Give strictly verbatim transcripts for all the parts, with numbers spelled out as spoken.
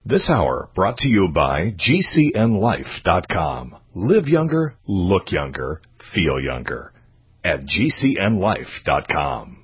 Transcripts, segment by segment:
This hour brought to you by G C N life dot com. Live younger, look younger, feel younger at G C N life dot com.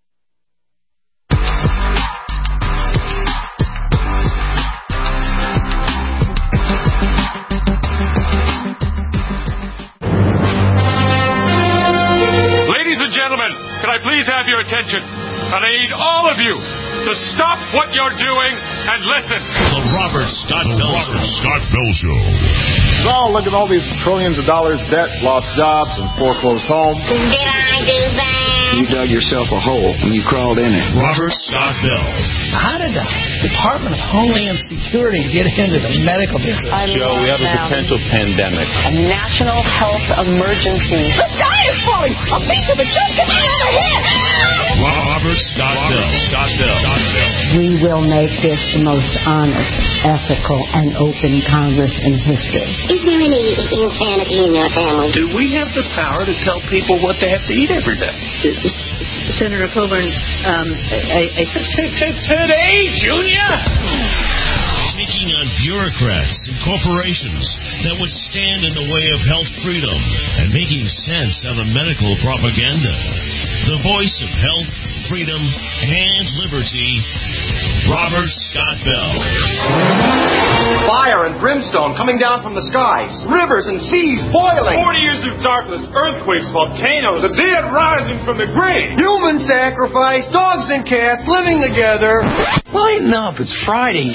Ladies and gentlemen, can I please have your attention? And I need all of you to stop what you're doing and listen. The Robert Scott Bell Show. Scott Bell Show. So, look at all these trillions of dollars debt, lost jobs, and foreclosed homes. Did I do that? You dug yourself a hole and you crawled in it. Robert Scott Bell. How did the Department of Homeland Security get into the medical business? I Joe, we have a potential pandemic. A national health emergency. The sky is falling! A piece of it just came out of my head! Robert Scott Bell. Scott Bell. We will make this the most honest, ethical, and open Congress in history. Is there any insanity in your family? Do we have the power to tell people what they have to eat every day? Senator Coburn, um, I, I Today, Junior! Taking on bureaucrats and corporations that would stand in the way of health freedom and making sense out of medical propaganda. The voice of health, freedom, and liberty, Robert Scott Bell. Fire and brimstone coming down from the skies. Rivers and seas boiling. Forty years of darkness, earthquakes, volcanoes. The dead rising from the grave. Human sacrifice, dogs and cats living together. Lighten up, it's Friday.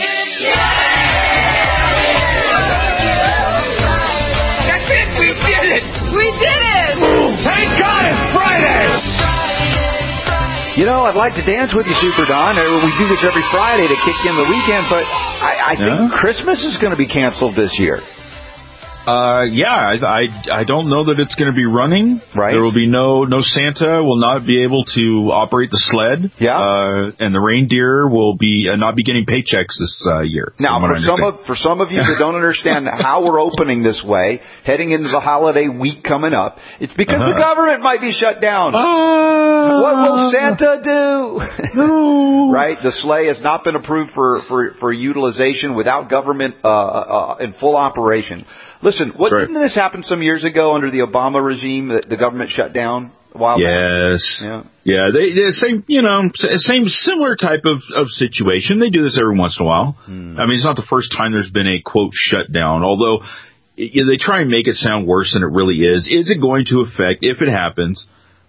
That's it! We did it! We did it! Thank God it's Friday! You know, I'd like to dance with you, Super Don. We do this every Friday to kick in the weekend, but I, I think Yeah. Christmas is going to be canceled this year. Uh, yeah, I, I, I don't know that it's going to be running. Right. There will be no, no Santa will not be able to operate the sled. Yeah. Uh, and the reindeer will be, uh, not be getting paychecks this, uh, year. Now, from what for I some understand. of for some of you that don't understand how we're opening this way, heading into the holiday week coming up, it's because Uh-huh. the government might be shut down. Uh, What will Santa do? No. Right? The sleigh has not been approved for, for, for utilization without government uh, uh, in full operation. Listen, what, Right. didn't this happen some years ago under the Obama regime that the government shut down a while back? Yes. Yeah. Yeah. They, they same, you know, s- same similar type of, of situation. They do this every once in a while. Hmm. I mean, it's not the first time there's been a quote shutdown, although y- they try and make it sound worse than it really is. Is it going to affect, if it happens,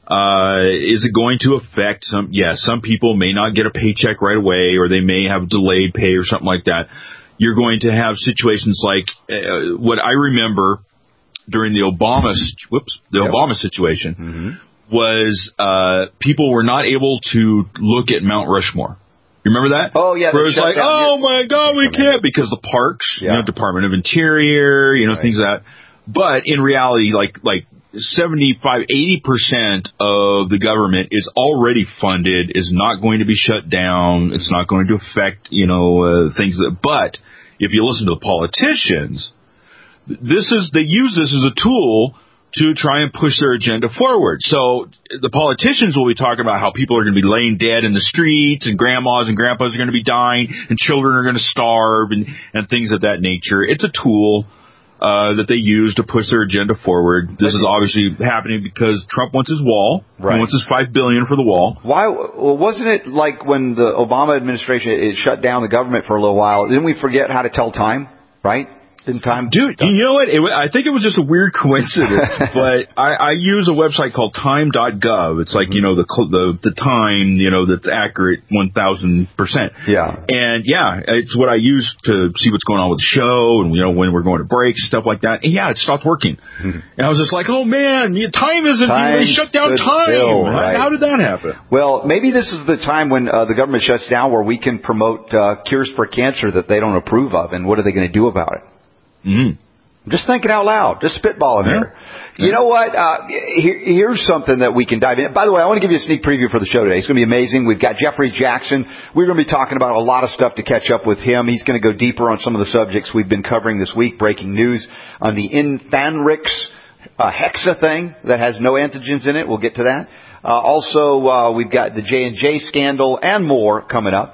uh, is it going to affect some, yeah, some people may not get a paycheck right away, or they may have delayed pay or something like that. You're going to have situations like uh, what I remember during the Obama, whoops, the Yep. Obama situation Mm-hmm. was uh, people were not able to look at Mount Rushmore. You remember that? Oh, yeah. Where they it was shut like, down. oh Yeah. my God, we can't because the parks, you Yeah. know, Department of Interior, you know, Right. things like that. But in reality, like like seventy-five, eighty percent of the government is already funded, is not going to be shut down. It's not going to affect, you know, uh, things that, but if you listen to the politicians, this is, they use this as a tool to try and push their agenda forward. So the politicians will be talking about how people are going to be laying dead in the streets, and grandmas and grandpas are going to be dying, and children are going to starve, and, and things of that nature. It's a tool uh, that they use to push their agenda forward. This is obviously happening because Trump wants his wall. Right. He wants his five billion dollars for the wall. Why? Well, wasn't it like when the Obama administration it shut down the government for a little while? Didn't we forget how to tell time? Right? Didn't time? Dude, you know what? It, I think it was just a weird coincidence, but I, I use a website called time dot gov. It's like, you know, the the the time, you know, that's accurate one thousand percent. Yeah. And yeah, it's what I use to see what's going on with the show, and, you know, when we're going to breaks, stuff like that. And yeah, it stopped working. And I was just like, oh man, time isn't, Time they shut down stood time. still, How- right. How did that happen? Well, maybe this is the time when uh, the government shuts down where we can promote uh, cures for cancer that they don't approve of, and what are they going to do about it? Mm-hmm. I'm just thinking out loud, just spitballing Yeah. here. You know what? Uh, here, here's something that we can dive in. By the way, I want to give you a sneak preview for the show today. It's going to be amazing. We've got Jeffrey Jackson. We're going to be talking about a lot of stuff to catch up with him. He's going to go deeper on some of the subjects we've been covering this week. Breaking news on the Infanrix uh, Hexa thing that has no antigens in it. We'll get to that. Uh, also, uh, we've got the J and J scandal and more coming up.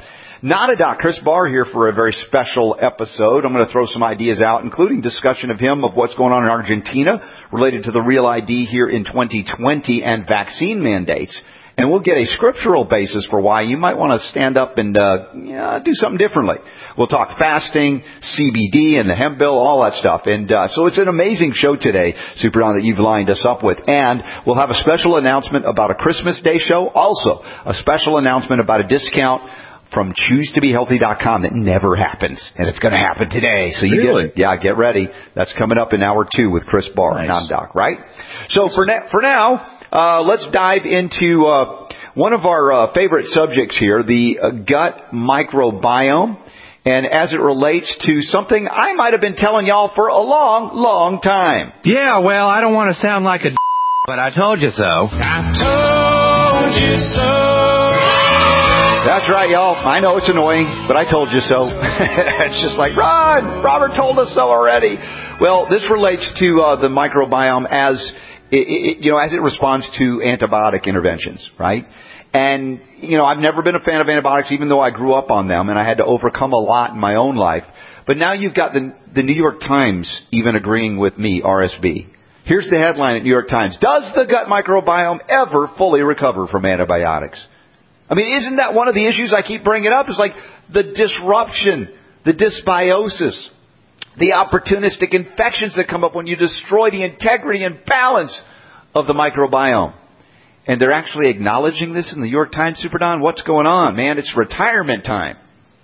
NadaDoc, Chris Barr here for a very special episode. I'm going to throw some ideas out, including discussion of him of what's going on in Argentina related to the Real I D here in twenty twenty and vaccine mandates. And we'll get a scriptural basis for why you might want to stand up and uh, yeah, do something differently. We'll talk fasting, C B D, and the hemp bill, all that stuff. And uh, so it's an amazing show today, Super Don, that you've lined us up with. And we'll have a special announcement about a Christmas Day show. Also, a special announcement about a discount from choose to be healthy dot com that never happens, and it's going to happen today. So you really? get, yeah, get ready. That's coming up in hour two with Chris Barr and Nice. NadaDoc, right? So for na- for now, uh, let's dive into uh, one of our uh, favorite subjects here, the uh, gut microbiome, and as it relates to something I might have been telling y'all for a long, long time. Yeah, well, I don't want to sound like a d- but I told you so. I told you so. That's right, y'all. I know it's annoying, but I told you so. It's just like, Ron, Robert told us so already. Well, this relates to uh, the microbiome as it, it, you know, as it responds to antibiotic interventions, right? And you know, I've never been a fan of antibiotics, even though I grew up on them, and I had to overcome a lot in my own life. But now you've got the the New York Times even agreeing with me, R S B. Here's the headline at New York Times: Does the gut microbiome ever fully recover from antibiotics? I mean, isn't that one of the issues I keep bringing up? Is like the disruption, the dysbiosis, the opportunistic infections that come up when you destroy the integrity and balance of the microbiome. And they're actually acknowledging this in the New York Times, Super Don. What's going on, man? It's retirement time.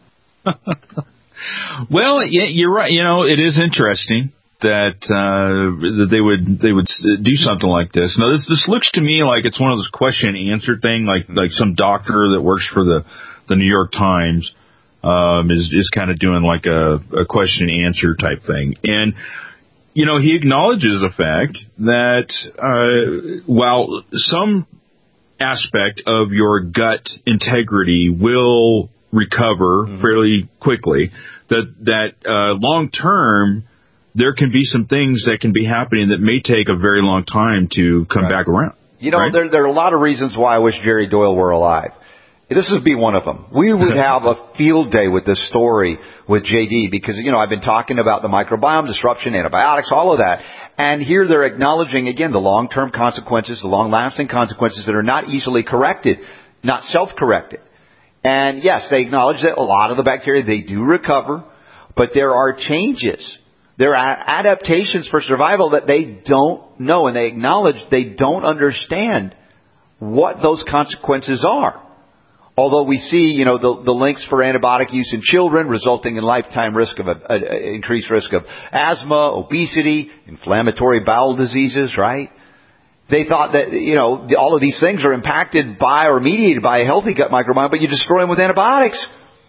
Well, yeah, you're right. You know, it is interesting that uh, that they would they would do something like this. Now, this this looks to me like it's one of those question and answer thing, like like some doctor that works for the the New York Times um, is is kind of doing like a, a question and answer type thing. And you know, he acknowledges the fact that uh, while some aspect of your gut integrity will recover mm-hmm. fairly quickly, that that uh, long term there can be some things that can be happening that may take a very long time to come right. back around. You know, right? there, there are a lot of reasons why I wish Jerry Doyle were alive. This would be one of them. We would have a field day with this story with J D because, you know, I've been talking about the microbiome, disruption, antibiotics, all of that. And here they're acknowledging, again, the long-term consequences, the long-lasting consequences that are not easily corrected, not self-corrected. And, yes, they acknowledge that a lot of the bacteria, they do recover, but there are changes. There are adaptations for survival that they don't know, and they acknowledge they don't understand what those consequences are. Although we see, you know, the, the links for antibiotic use in children resulting in lifetime risk of a, a, increased risk of asthma, obesity, inflammatory bowel diseases, right? They thought that, you know, all of these things are impacted by or mediated by a healthy gut microbiome, but you destroy them with antibiotics.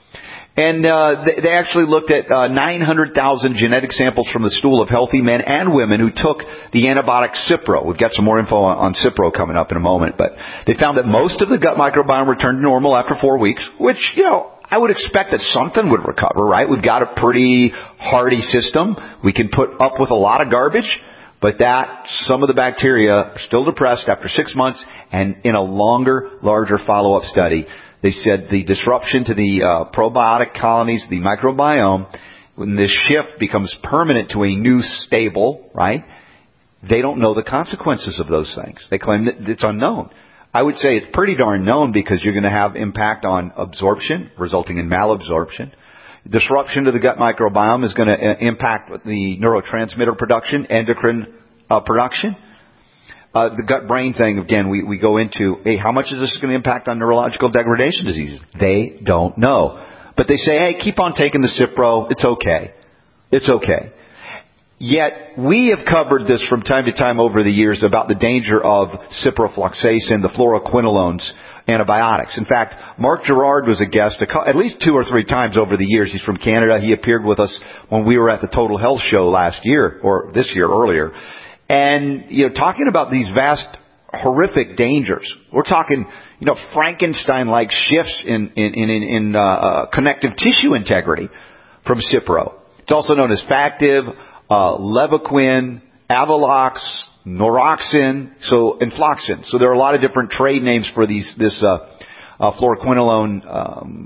And uh, they, they actually looked at uh, nine hundred thousand genetic samples from the stool of healthy men and women who took the antibiotic Cipro. We've got some more info on, on Cipro coming up in a moment. But they found that most of the gut microbiome returned to normal after four weeks, which, you know, I would expect that something would recover, right? We've got a pretty hardy system. We can put up with a lot of garbage. But that, some of the bacteria are still depressed after six months, and in a longer, larger follow-up study, they said the disruption to the uh, probiotic colonies, the microbiome, when this shift becomes permanent to a new stable, right, they don't know the consequences of those things. They claim that it's unknown. I would say it's pretty darn known because you're going to have impact on absorption, resulting in malabsorption. Disruption to the gut microbiome is going to uh, impact the neurotransmitter production, endocrine uh, production. Uh, the gut-brain thing, again, we, we go into, hey, how much is this going to impact on neurological degradation diseases? They don't know. But they say, hey, keep on taking the Cipro. It's okay. It's okay. Yet, we have covered this from time to time over the years about the danger of ciprofloxacin, the fluoroquinolones, antibiotics. In fact, Mark Gerard was a guest a co- at least two or three times over the years. He's from Canada. He appeared with us when we were at the Total Health Show last year, or this year earlier. And, you know, talking about these vast, horrific dangers. We're talking, you know, Frankenstein-like shifts in, in, in, in uh, uh, connective tissue integrity from Cipro. It's also known as Factive, uh, Levaquin, Avalox, Noroxin, so, and Floxin. So there are a lot of different trade names for these, this, uh, uh, fluoroquinolone, um,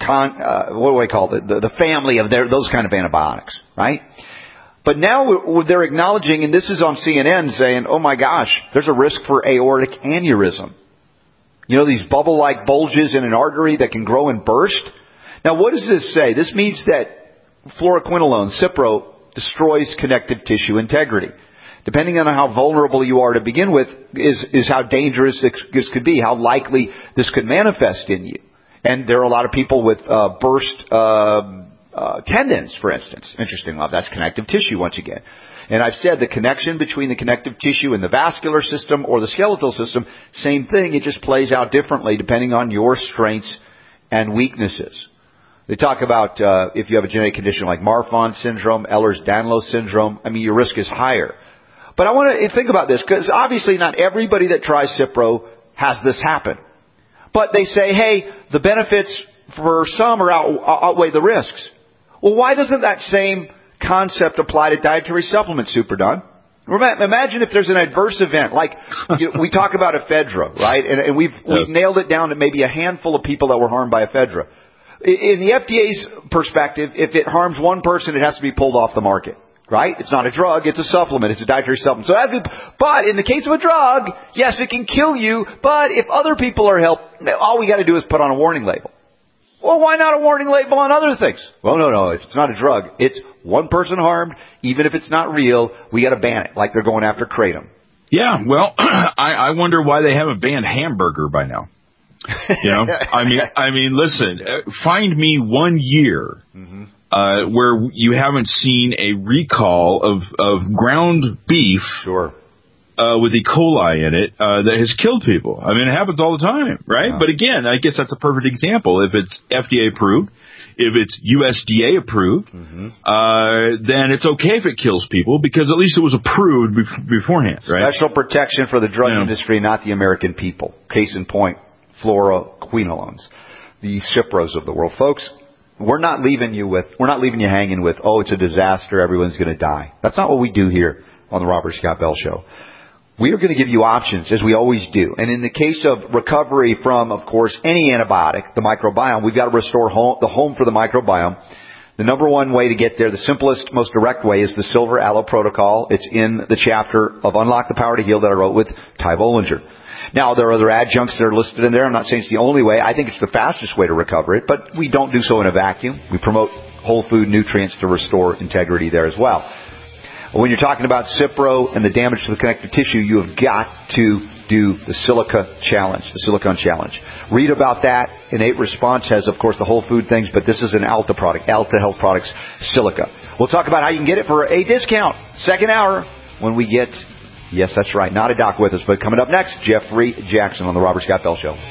con, uh, what do I call it? The, the family of their, those kind of antibiotics, right? But now they're acknowledging, and this is on C N N, saying, oh my gosh, there's a risk for aortic aneurysm. You know, these bubble-like bulges in an artery that can grow and burst? Now, what does this say? This means that fluoroquinolone, Cipro, destroys connective tissue integrity. Depending on how vulnerable you are to begin with, is, is how dangerous this could be, how likely this could manifest in you. And there are a lot of people with uh, burst uh Uh, tendons, for instance. Interesting enough, that's connective tissue once again. And I've said the connection between the connective tissue and the vascular system or the skeletal system, same thing. It just plays out differently depending on your strengths and weaknesses. They talk about uh, if you have a genetic condition like Marfan syndrome, Ehlers-Danlos syndrome, I mean, your risk is higher. But I want to think about this, because obviously not everybody that tries Cipro has this happen. But they say, hey, the benefits for some are out, outweigh the risks. Well, why doesn't that same concept apply to dietary supplements, Super Don? Imagine if there's an adverse event, like you know, we talk about ephedra, right? And, and we've, yes. we've nailed it down to maybe a handful of people that were harmed by ephedra. In the F D A's perspective, if it harms one person, it has to be pulled off the market, right? It's not a drug, it's a supplement, it's a dietary supplement. So, be, but in the case of a drug, yes, it can kill you, but if other people are helped, all we got to do is put on a warning label. Well, why not a warning label on other things? Well, no, no. If it's not a drug, it's one person harmed. Even if it's not real, we got to ban it, like they're going after Kratom. Yeah, well, I, I wonder why they haven't banned hamburger by now. You know, I mean, I mean, listen, find me one year mm-hmm. uh, where you haven't seen a recall of of ground beef. Sure. Uh, with E. coli in it, uh, that has killed people. I mean, it happens all the time, right? Wow. But again, I guess that's a perfect example. If it's F D A approved, if it's U S D A approved, mm-hmm. uh, then it's okay if it kills people, because at least it was approved be- beforehand, right? Special protection for the drug yeah. industry, not the American people. Case in point, fluoroquinolones, the Cipros of the world. Folks, we're not leaving you with, we're not leaving you hanging with, oh, it's a disaster, everyone's going to die. That's not what we do here on the Robert Scott Bell Show. We are going to give you options, as we always do. And in the case of recovery from, of course, any antibiotic, the microbiome, we've got to restore home, the home for the microbiome. The number one way to get there, the simplest, most direct way, is the Silver Aloe Protocol. It's in the chapter of Unlock the Power to Heal that I wrote with Ty Bollinger. Now, there are other adjuncts that are listed in there. I'm not saying it's the only way. I think it's the fastest way to recover it, but we don't do so in a vacuum. We promote whole food nutrients to restore integrity there as well. When you're talking about Cipro and the damage to the connective tissue, you have got to do the Silica Challenge, the Silicon Challenge. Read about that. Innate Response has, of course, the whole food things, but this is an Alta product, Alta Health Products Silica. We'll talk about how you can get it for a discount. Second hour when we get, yes, that's right, not a doc with us, but coming up next, Jeffrey Jackson on the Robert Scott Bell Show.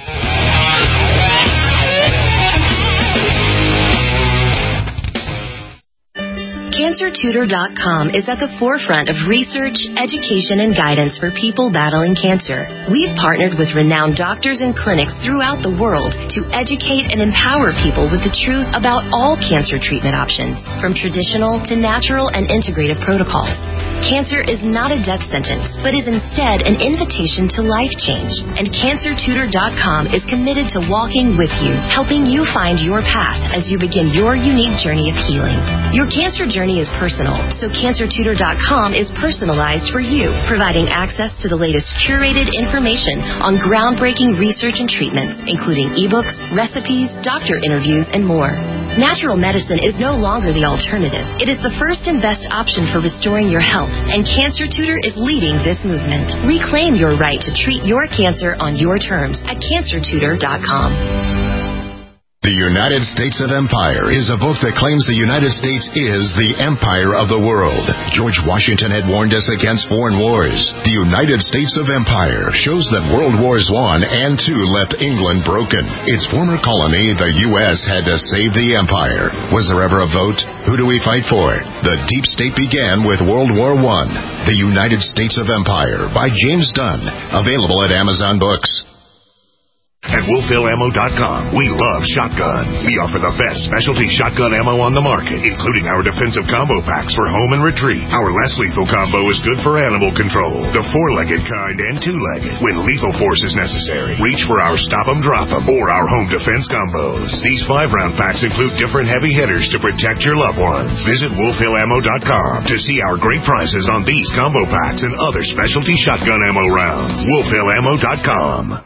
Cancer Tutor dot com is at the forefront of research, education, and guidance for people battling cancer. We've partnered with renowned doctors and clinics throughout the world to educate and empower people with the truth about all cancer treatment options, from traditional to natural and integrative protocols. Cancer is not a death sentence, but is instead an invitation to life change. And Cancer Tutor dot com is committed to walking with you, helping you find your path as you begin your unique journey of healing. Your cancer journey is personal, so Cancer Tutor dot com is personalized for you, providing access to the latest curated information on groundbreaking research and treatments, including ebooks, recipes, doctor interviews, and more. Natural medicine is no longer the alternative. It is the first and best option for restoring your health, and Cancer Tutor is leading this movement. Reclaim your right to treat your cancer on your terms at Cancer Tutor dot com. The United States of Empire is a book that claims the United States is the empire of the world. George Washington had warned us against foreign wars. The United States of Empire shows that World Wars One and Two left England broken. Its former colony, the U S, had to save the empire. Was there ever a vote? Who do we fight for? The deep state began with World War One. The United States of Empire by James Dunn. Available at Amazon Books. At wolf hill ammo dot com, we love shotguns. We offer the best specialty shotgun ammo on the market, including our defensive combo packs for home and retreat. Our less lethal combo is good for animal control, the four-legged kind and two-legged. When lethal force is necessary, reach for our Stop 'em, Drop 'em, or our home defense combos. These five-round packs include different heavy hitters to protect your loved ones. Visit wolf hill ammo dot com to see our great prices on these combo packs and other specialty shotgun ammo rounds. wolf hill ammo dot com.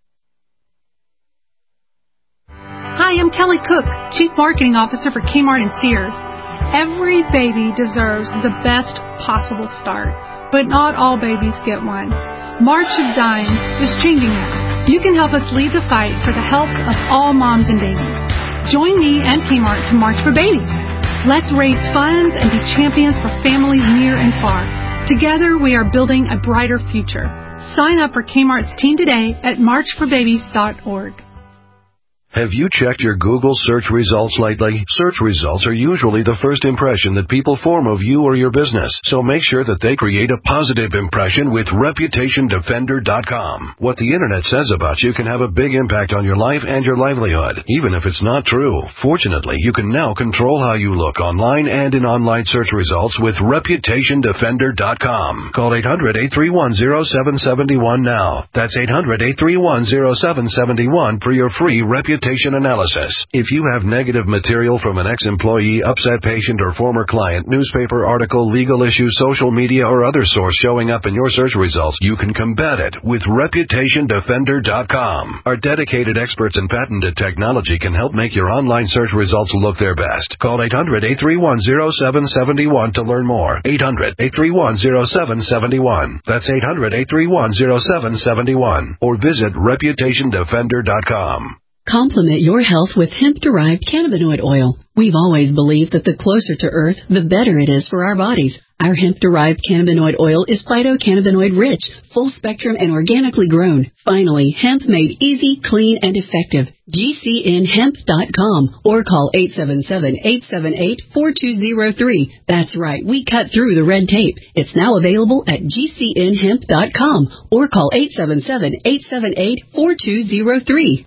Hi, I'm Kelly Cook, Chief Marketing Officer for Kmart and Sears. Every baby deserves the best possible start, but not all babies get one. March of Dimes is changing that. You can help us lead the fight for the health of all moms and babies. Join me and Kmart to March for Babies. Let's raise funds and be champions for families near and far. Together, we are building a brighter future. Sign up for Kmart's team today at march for babies dot org. Have you checked your Google search results lately? Search results are usually the first impression that people form of you or your business, so make sure that they create a positive impression with reputation defender dot com. What the Internet says about you can have a big impact on your life and your livelihood, even if it's not true. Fortunately, you can now control how you look online and in online search results with reputation defender dot com. Call eight hundred, eight three one, zero seven seven one now. That's eight hundred, eight three one, zero seven seven one for your free reputation analysis. If you have negative material from an ex-employee, upset patient, or former client, newspaper article, legal issue, social media, or other source showing up in your search results, you can combat it with reputation defender dot com. Our dedicated experts in patented technology can help make your online search results look their best. Call eight hundred, eight three one, zero seven seven one to learn more. eight hundred, eight three one, zero seven seven one. That's eight hundred, eight three one, zero seven seven one. Or visit reputation defender dot com. Complement your health with hemp-derived cannabinoid oil. We've always believed that the closer to Earth, the better it is for our bodies. Our hemp-derived cannabinoid oil is phytocannabinoid-rich, full-spectrum, and organically grown. Finally, hemp made easy, clean, and effective. G C N hemp dot com or call eight seven seven, eight seven eight, four two zero three. That's right, we cut through the red tape. It's now available at G C N hemp dot com or call eight seven seven, eight seven eight, four two zero three.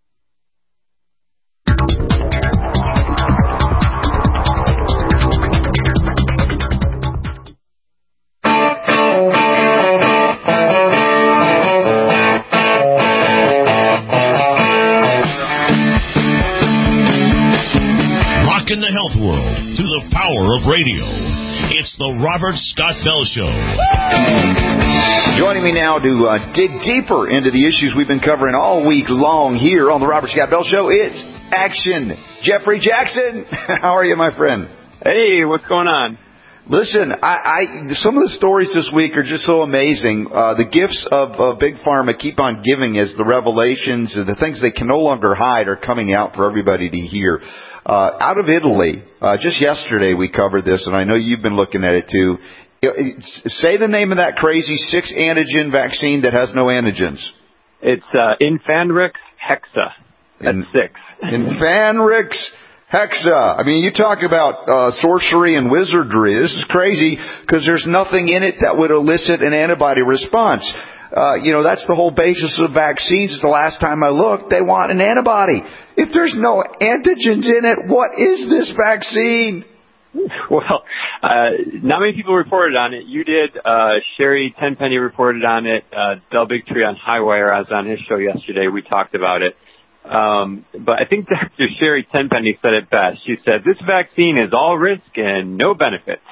In the health world through the power of radio. It's the Robert Scott Bell Show. Joining me now to uh, dig deeper into the issues we've been covering all week long here on the Robert Scott Bell Show, it's Action. Jeffrey Jackson, how are you, my friend? Hey, what's going on? Listen, I, I some of the stories this week are just so amazing. Uh, the gifts of uh, Big Pharma keep on giving as the revelations and the things they can no longer hide are coming out for everybody to hear. Uh, out of Italy, uh, just yesterday we covered this, and I know you've been looking at it too. It, it, say the name of that crazy six antigen vaccine that has no antigens. It's uh, Infanrix Hexa. That's In, six. Infanrix Hexa. I mean, you talk about uh, sorcery and wizardry. This is crazy because there's nothing in it that would elicit an antibody response. Uh, you know, that's the whole basis of vaccines. The last time I looked, they want an antibody. If there's no antigens in it, what is this vaccine? Well, uh, not many people reported on it. You did. Uh, Sherry Tenpenny reported on it. Uh, Del Bigtree on Highwire. I was on his show yesterday. We talked about it. Um, but I think Doctor Sherry Tenpenny said it best. She said, this vaccine is all risk and no benefit.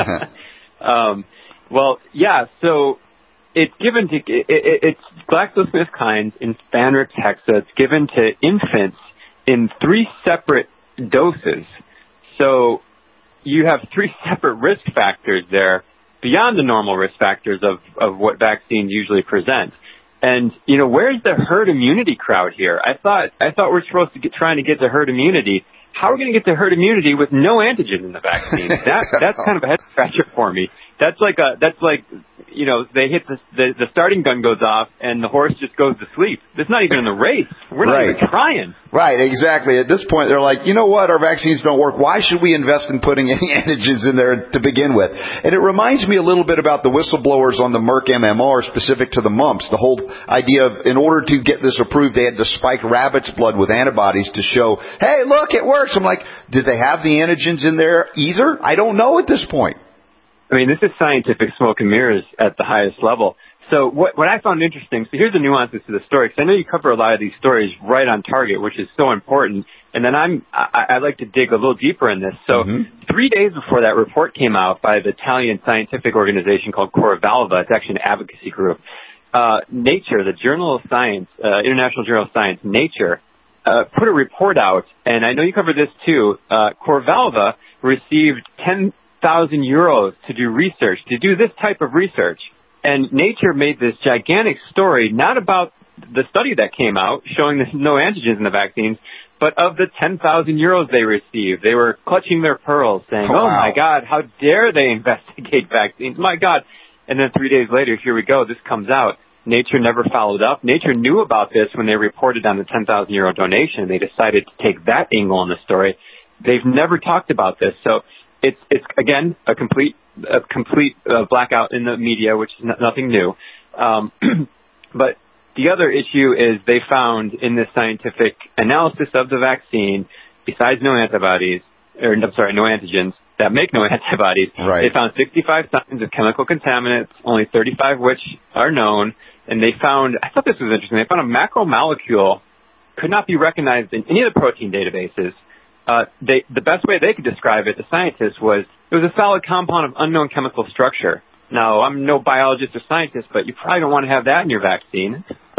um, well, yeah, so it's given to, it, it, it's GlaxoSmithKline's Infanrix Hexa. It's given to infants in three separate doses. So you have three separate risk factors there beyond the normal risk factors of, of what vaccines usually present. And, you know, where's the herd immunity crowd here? I thought I thought we're supposed to get trying to get to herd immunity. How are we going to get to herd immunity with no antigen in the vaccine? That that's kind of a head scratcher for me. That's like a that's like you know, they hit the, the the starting gun goes off and the horse just goes to sleep. It's not even in the race. We're not right. even trying. Right, exactly. At this point, they're like, you know what? Our vaccines don't work. Why should we invest in putting any antigens in there to begin with? And it reminds me a little bit about the whistleblowers on the Merck M M R specific to the mumps. The whole idea of, in order to get this approved, they had to spike rabbits' blood with antibodies to show, hey, look, it works. I'm like, did they have the antigens in there either? I don't know at this point. I mean, this is scientific smoke and mirrors at the highest level. So what, what I found interesting, so here's the nuances to the story, because I know you cover a lot of these stories right on target, which is so important. And then I'm, I, I like to dig a little deeper in this. So mm-hmm. three days before that report came out by the Italian scientific organization called Corvalva, it's actually an advocacy group, uh, Nature, the Journal of Science, uh, International Journal of Science, Nature, uh, put a report out, and I know you covered this too. Uh, Corvalva received ten thousand euros to do research, to do this type of research. And Nature made this gigantic story, not about the study that came out showing there's no antigens in the vaccines, but of the ten thousand euros they received. They were clutching their pearls, saying, oh, oh my God, how dare they investigate vaccines? My God. And then three days later, here we go, this comes out. Nature never followed up. Nature knew about this when they reported on the ten thousand euro donation. They decided to take that angle on the story. They've never talked about this. So it's, it's again, a complete a complete uh, blackout in the media, which is n- nothing new. Um, but the other issue is they found in this scientific analysis of the vaccine, besides no antibodies, or I'm sorry, no antigens that make no antibodies, right. They found sixty-five signs of chemical contaminants, only thirty-five which are known. And they found, I thought this was interesting, they found a macromolecule could not be recognized in any of the protein databases. Uh, they, the best way they could describe it, the scientists, was it was a solid compound of unknown chemical structure. Now, I'm no biologist or scientist, but you probably don't want to have that in your vaccine.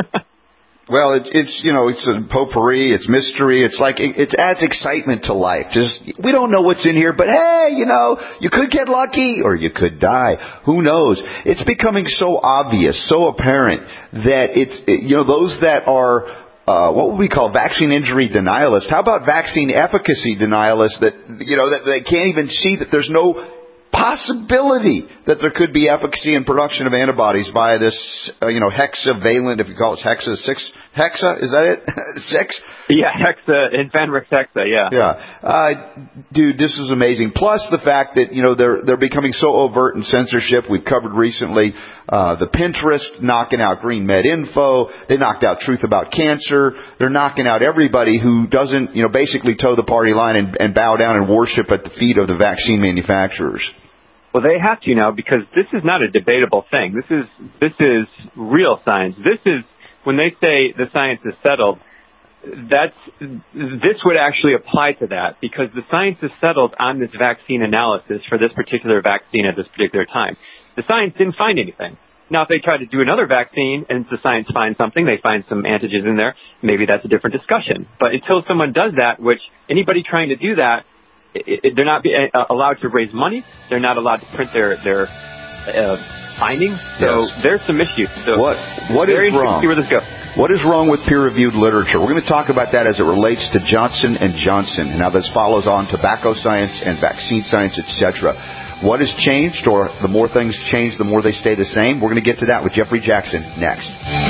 Well, it, it's, you know, it's a potpourri, it's mystery, it's like, it, it adds excitement to life. Just, we don't know what's in here, but hey, you know, you could get lucky, or you could die. Who knows? It's becoming so obvious, so apparent, that it's, it, you know, those that are, uh, what would we call vaccine injury denialists? How about vaccine efficacy denialists that, you know, that they can't even see that there's no possibility that there could be efficacy in production of antibodies by this, uh, you know, hexavalent, if you call it hexa, six, hexa, is that it? Six? Yeah, hexa, Infanrix hexa, yeah. Yeah. Uh, dude, this is amazing. Plus the fact that, you know, they're, they're becoming so overt in censorship. We've covered recently, uh, the Pinterest knocking out Green Med Info. They knocked out Truth About Cancer. They're knocking out everybody who doesn't, you know, basically toe the party line and, and bow down and worship at the feet of the vaccine manufacturers. Well, they have to now, because this is not a debatable thing. This is this is real science. This is, when they say the science is settled, that's this would actually apply to that, because the science is settled on this vaccine analysis for this particular vaccine at this particular time. The science didn't find anything. Now, if they try to do another vaccine and the science finds something, they find some antigens in there, maybe that's a different discussion. But until someone does that, which anybody trying to do that, It, it, they're not be, uh, allowed to raise money. They're not allowed to print their their uh, findings. So yes. There's some issues. So what what is wrong? See where this goes. What is wrong with peer-reviewed literature? We're going to talk about that as it relates to Johnson and Johnson. Now this follows on tobacco science and vaccine science, et cetera. What has changed, or the more things change, the more they stay the same? We're going to get to that with Jeffrey Jackson next.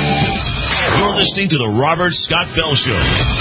You're listening to the Robert Scott Bell Show.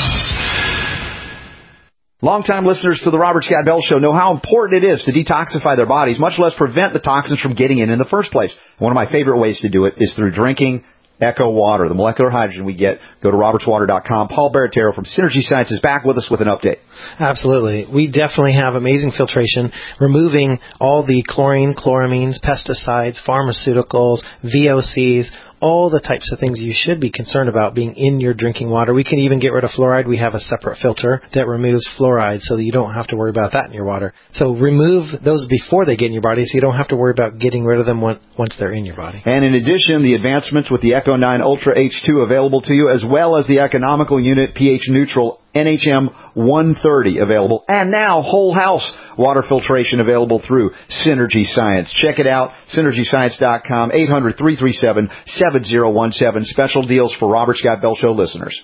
Longtime listeners to the Robert Scott Bell Show know how important it is to detoxify their bodies, much less prevent the toxins from getting in in the first place. One of my favorite ways to do it is through drinking Echo Water, the molecular hydrogen we get. Go to roberts water dot com. Paul Baratero from Synergy Science is back with us with an update. Absolutely. We definitely have amazing filtration, removing all the chlorine, chloramines, pesticides, pharmaceuticals, V O Cs, all the types of things you should be concerned about being in your drinking water. We can even get rid of fluoride. We have a separate filter that removes fluoride so that you don't have to worry about that in your water. So remove those before they get in your body so you don't have to worry about getting rid of them once they're in your body. And in addition, the advancements with the Echo nine Ultra H two available to you, as well as the economical unit pH neutral N H M one thirty available, and now whole house water filtration available through Synergy Science. Check it out, synergy science dot com, eight hundred, three three seven, seven zero one seven. Special deals for Robert Scott Bell Show listeners.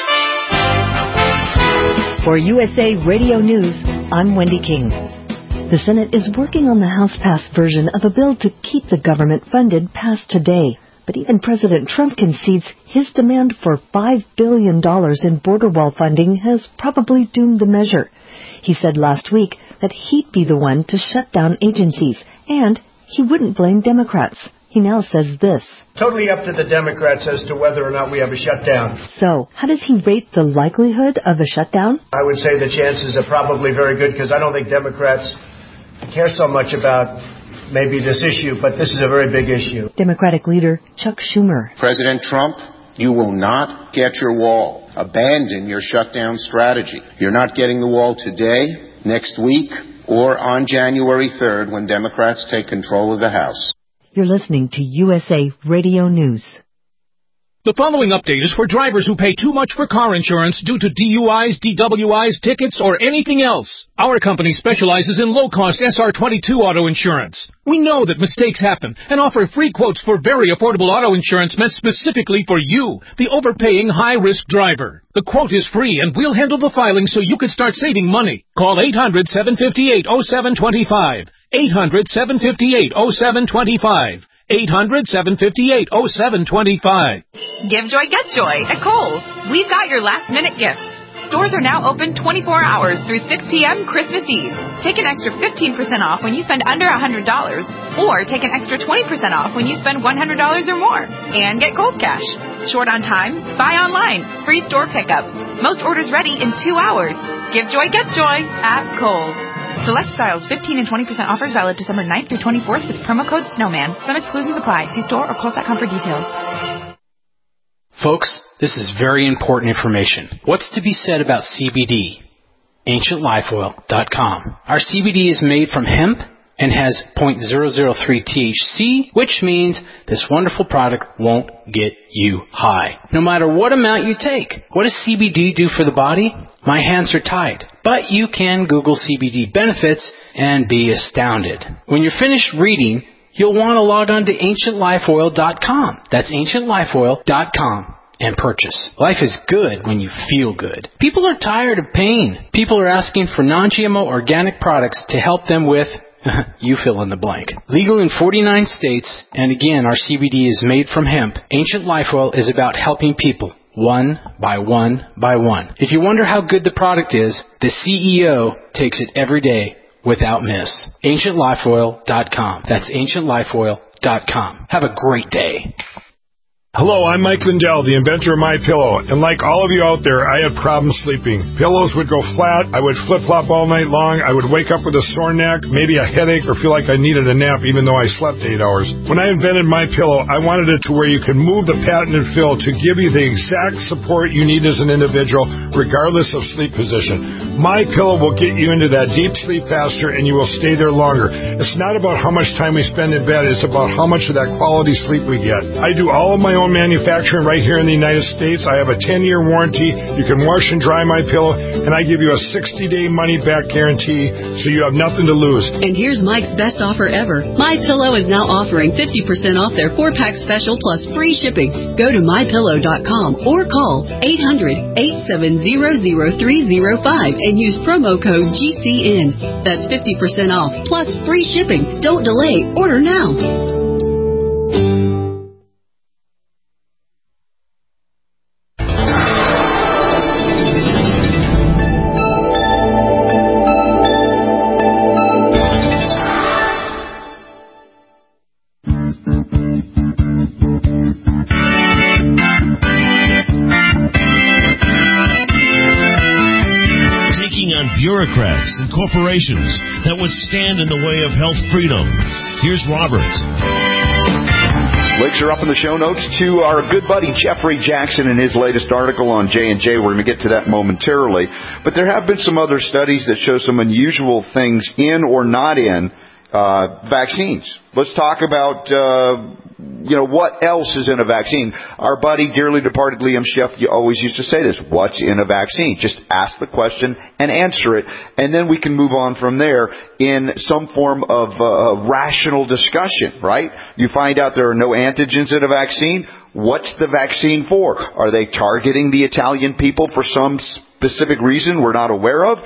For U S A Radio News, I'm Wendy King. The Senate is working on the House-passed version of a bill to keep the government funded passed today. But even President Trump concedes his demand for five billion dollars in border wall funding has probably doomed the measure. He said last week that he'd be the one to shut down agencies, and he wouldn't blame Democrats. He now says this. Totally up to the Democrats as to whether or not we have a shutdown. So, how does he rate the likelihood of a shutdown? I would say the chances are probably very good because I don't think Democrats care so much about maybe this issue, but this is a very big issue. Democratic leader Chuck Schumer. President Trump, you will not get your wall. Abandon your shutdown strategy. You're not getting the wall today, next week, or on January third when Democrats take control of the House. You're listening to U S A Radio News. The following update is for drivers who pay too much for car insurance due to D U Is, D W Is, tickets, or anything else. Our company specializes in low-cost S R twenty-two auto insurance. We know that mistakes happen and offer free quotes for very affordable auto insurance meant specifically for you, the overpaying high-risk driver. The quote is free and we'll handle the filing so you can start saving money. Call eight hundred, seven five eight, oh seven two five. eight hundred, seven five eight, oh seven two five. eight hundred, seven five eight, oh seven two five. Give joy, get joy at Kohl's. We've got your last-minute gifts. Stores are now open twenty-four hours through six p.m. Christmas Eve. Take an extra fifteen percent off when you spend under one hundred dollars, or take an extra twenty percent off when you spend one hundred dollars or more. And get Kohl's Cash. Short on time? Buy online. Free store pickup. Most orders ready in two hours. Give joy, get joy at Kohl's. Select styles, fifteen and twenty percent offers valid December ninth through twenty-fourth with promo code SNOWMAN. Some exclusions apply. See store or Kohl's dot com for details. Folks, this is very important information. What's to be said about C B D? ancient life oil dot com. Our C B D is made from hemp and has zero point zero zero three T H C, which means this wonderful product won't get you high, no matter what amount you take. What does C B D do for the body? My hands are tied. But you can Google C B D benefits and be astounded. When you're finished reading, you'll want to log on to ancient life oil dot com. That's ancient life oil dot com and purchase. Life is good when you feel good. People are tired of pain. People are asking for non-G M O organic products to help them with you fill in the blank. Legal in forty-nine states, and again, our C B D is made from hemp. Ancient Life Oil is about helping people, one by one by one. If you wonder how good the product is, the C E O takes it every day without miss. ancient life oil dot com. That's ancient life oil dot com. Have a great day. Hello, I'm Mike Lindell, the inventor of MyPillow, and like all of you out there, I had problems sleeping. Pillows would go flat, I would flip-flop all night long, I would wake up with a sore neck, maybe a headache, or feel like I needed a nap even though I slept eight hours. When I invented MyPillow, I wanted it to where you can move the patented fill to give you the exact support you need as an individual, regardless of sleep position. MyPillow will get you into that deep sleep faster, and you will stay there longer. It's not about how much time we spend in bed, it's about how much of that quality sleep we get. I do all of my own manufacturing right here in the United States. I have a ten-year warranty. You can wash and dry my pillow, and I give you a sixty-day money-back guarantee, so you have nothing to lose. And here's Mike's best offer ever. MyPillow is now offering fifty percent off their four-pack special plus free shipping. Go to my pillow dot com or call eight hundred, eight seven zero, zero three zero five and use promo code G C N. That's fifty percent off plus free shipping. Don't delay. Order now. Bureaucrats and corporations that would stand in the way of health freedom. Here's Robert. Links are up in the show notes to our good buddy Jeffrey Jackson and his latest article on J and J. We're going to get to that momentarily. But there have been some other studies that show some unusual things in or not in uh, vaccines. Let's talk about, uh, you know, what else is in a vaccine. Our buddy, dearly departed Liam Schiff, you always used to say this, what's in a vaccine? Just ask the question and answer it, and then we can move on from there in some form of uh, rational discussion, right? You find out there are no antigens in a vaccine. What's the vaccine for? Are they targeting the Italian people for some specific reason we're not aware of?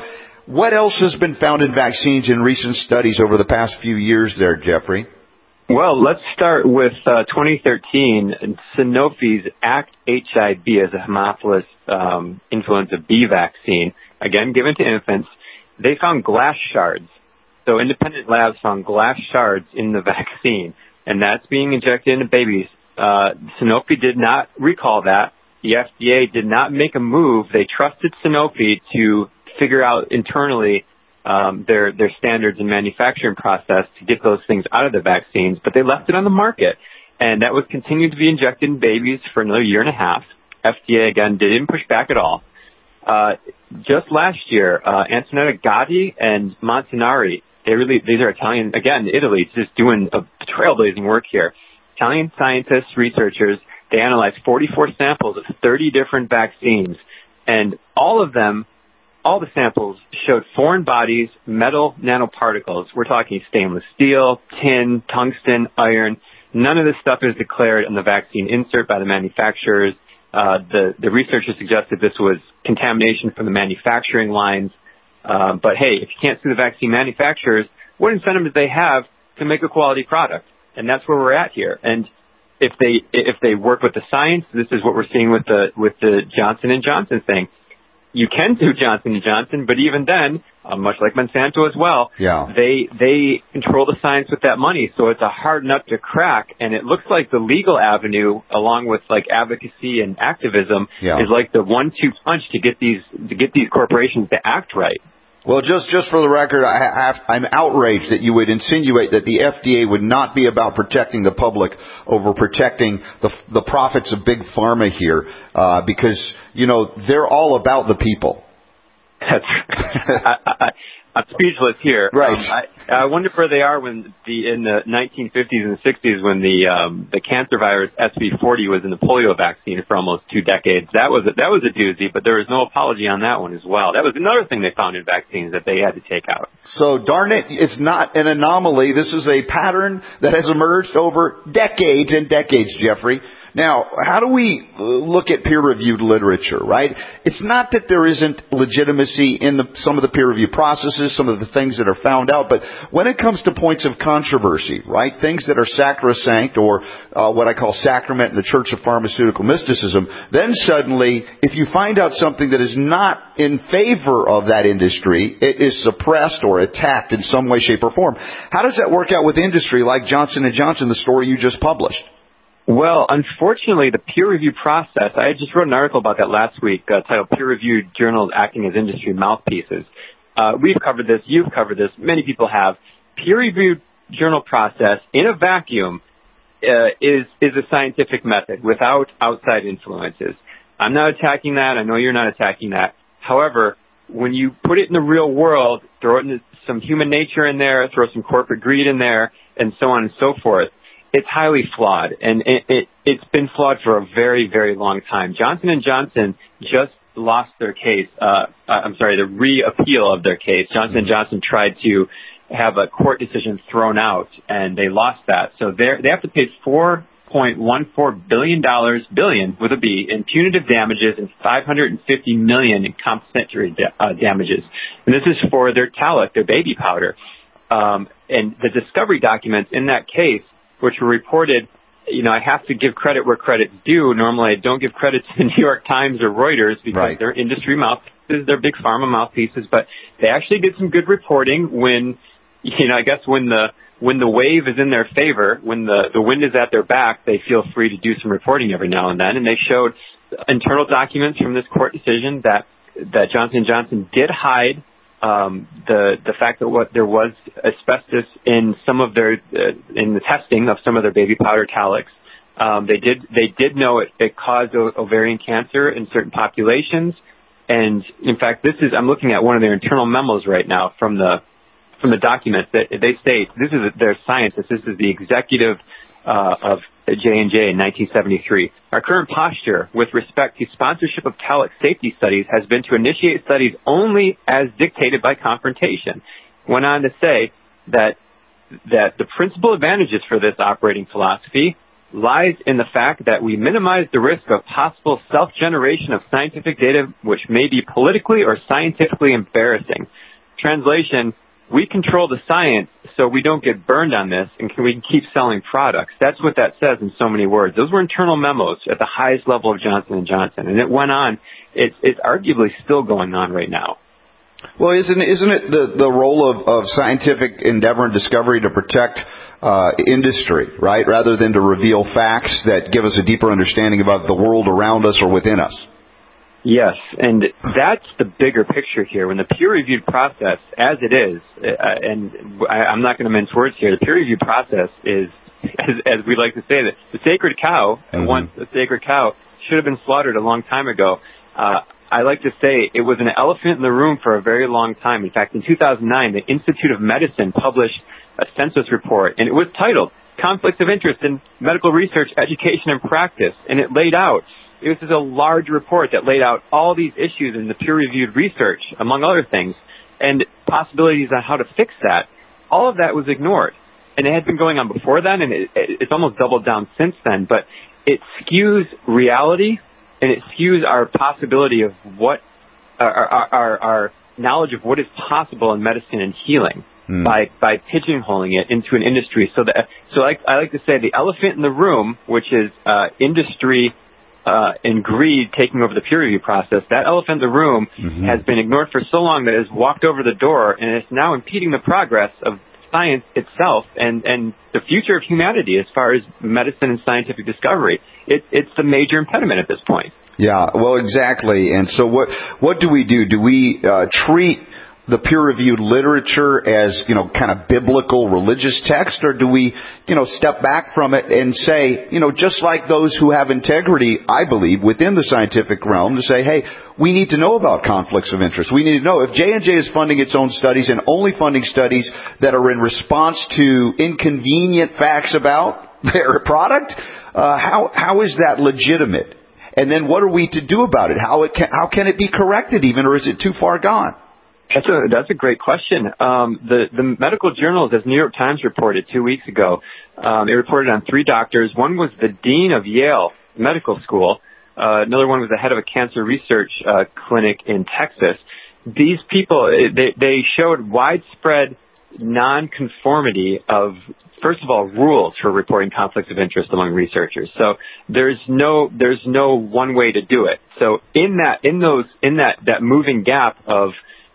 what else has been found in vaccines in recent studies over the past few years there, Jeffrey? Well, let's start with uh, twenty thirteen, Sanofi's ACT-H I V as a Haemophilus um, influenza B vaccine, again given to infants. They found glass shards. So independent labs found glass shards in the vaccine, and that's being injected into babies. Uh, Sanofi did not recall that. The F D A did not make a move. They trusted Sanofi to figure out internally Um, their their standards and manufacturing process to get those things out of the vaccines, but they left it on the market, and that was continued to be injected in babies for another year and a half. F D A again didn't push back at all. Uh, just last year, uh, Antonetta Gatti and Montanari, they really these are Italian again, Italy, just doing a trailblazing work here. Italian scientists, researchers, they analyzed forty-four samples of thirty different vaccines, and all of them. All the samples showed foreign bodies, metal nanoparticles. We're talking stainless steel, tin, tungsten, iron. None of this stuff is declared on the vaccine insert by the manufacturers. Uh, the, the researchers suggested this was contamination from the manufacturing lines. Uh, but hey, if you can't sue the vaccine manufacturers, what incentive do they have to make a quality product? And that's where we're at here. And if they if they work with the science, this is what we're seeing with the with the Johnson and Johnson thing. You can sue Johnson and Johnson, but even then, uh, much like Monsanto as well, yeah. they they control the science with that money, so it's a hard nut to crack. And it looks like the legal avenue, along with like advocacy and activism, yeah. is like the one-two punch to get these to get these corporations to act right. Well, just just for the record, I have, I'm outraged that you would insinuate that the F D A would not be about protecting the public over protecting the the profits of big pharma here, uh, because you know they're all about the people. That's, I, I, I'm speechless here. Right. Um, I, I wonder where they are when the in the nineteen fifties and sixties when the um, the cancer virus S V forty was in the polio vaccine for almost two decades. That was a, that was a doozy, but there was no apology on that one as well. That was another thing they found in vaccines that they had to take out. So darn it, it's not an anomaly. This is a pattern that has emerged over decades and decades, Jeffrey. Now, how do we look at peer-reviewed literature, right? It's not that there isn't legitimacy in the, some of the peer-review processes, some of the things that are found out, but when it comes to points of controversy, right, things that are sacrosanct or uh, what I call sacrament in the Church of Pharmaceutical Mysticism, then suddenly, if you find out something that is not in favor of that industry, it is suppressed or attacked in some way, shape, or form. How does that work out with industry like Johnson and Johnson, the story you just published? Well, unfortunately, the peer review process, I just wrote an article about that last week uh, titled Peer-Reviewed Journals Acting as Industry Mouthpieces. Uh, we've covered this, you've covered this, many people have. Peer-reviewed journal process in a vacuum uh, is, is a scientific method without outside influences. I'm not attacking that. I know you're not attacking that. However, when you put it in the real world, throw it in some human nature in there, throw some corporate greed in there, and so on and so forth, it's highly flawed, and it, it, it's been flawed for a very, very long time. Johnson and Johnson just lost their case. Uh, I'm sorry, the re-appeal of their case. Johnson and Johnson tried to have a court decision thrown out, and they lost that. So they they have to pay four point one four billion dollars, billion with a B, in punitive damages and five hundred fifty million dollars in compensatory da- uh, damages. And this is for their talc, their baby powder. Um, and the discovery documents in that case, which were reported, you know, I have to give credit where credit's due. Normally, I don't give credit to the New York Times or Reuters because right. they're industry mouthpieces, they're big pharma mouthpieces, but they actually did some good reporting when, you know, I guess when the when the wave is in their favor, when the, the wind is at their back, they feel free to do some reporting every now and then. And they showed internal documents from this court decision that, that Johnson and Johnson did hide Um, the the fact that what there was asbestos in some of their uh, in the testing of some of their baby powder talcs. Um, they did they did know it, it caused o- ovarian cancer in certain populations, and in fact, this is I'm looking at one of their internal memos right now from the from the documents that they state this is their scientists. This is the executive uh, of J and J in nineteen seventy-three. Our current posture with respect to sponsorship of talc safety studies has been to initiate studies only as dictated by confrontation. Went on to say that that the principal advantages for this operating philosophy lies in the fact that we minimize the risk of possible self-generation of scientific data which may be politically or scientifically embarrassing. translation, we control the science so we don't get burned on this and can, we can keep selling products. That's what that says in so many words. Those were internal memos at the highest level of Johnson and Johnson, and it went on. It's, it's arguably still going on right now. Well, isn't isn't it the, the role of, of scientific endeavor and discovery to protect uh, industry, right, rather than to reveal facts that give us a deeper understanding about the world around us or within us? Yes, and that's the bigger picture here. When the peer-reviewed process, as it is, uh, and I, I'm not going to mince words here, the peer-reviewed process is, as, as we like to say, that the sacred cow, and once a sacred cow, should have been slaughtered a long time ago. Uh, I like to say it was an elephant in the room for a very long time. In fact, in two thousand nine, the Institute of Medicine published a census report, and it was titled Conflicts of Interest in Medical Research, Education, and Practice, and it laid out This is a large report that laid out all these issues in the peer-reviewed research, among other things, and possibilities on how to fix that. All of that was ignored. And it had been going on before then, and it, it's almost doubled down since then. But it skews reality, and it skews our possibility of what, our, our, our, our knowledge of what is possible in medicine and healing mm. by, by pigeonholing it into an industry. So, that, so I, I like to say the elephant in the room, which is uh, industry Uh, and greed taking over the peer review process, that elephant in the room mm-hmm. has been ignored for so long that it has walked over the door, and it's now impeding the progress of science itself and, and the future of humanity as far as medicine and scientific discovery. It, it's the major impediment at this point. Yeah, well, exactly. And so what what do we do? Do we uh, treat the peer-reviewed literature as, you know, kind of biblical religious text, or do we, you know, step back from it and say, you know, just like those who have integrity, I believe, within the scientific realm, to say, hey, we need to know about conflicts of interest. We need to know if J and J is funding its own studies and only funding studies that are in response to inconvenient facts about their product, uh, how how is that legitimate? And then what are we to do about it? How it can, how can it be corrected even, or is it too far gone? That's a that's a great question. Um, the the medical journals, as New York Times reported two weeks ago, um, it reported on three doctors. One was the dean of Yale Medical School. Uh, another one was the head of a cancer research uh, clinic in Texas. These people, they they showed widespread nonconformity of, first of all, rules for reporting conflicts of interest among researchers. So there's no there's no one way to do it. So in that in those in that that moving gap of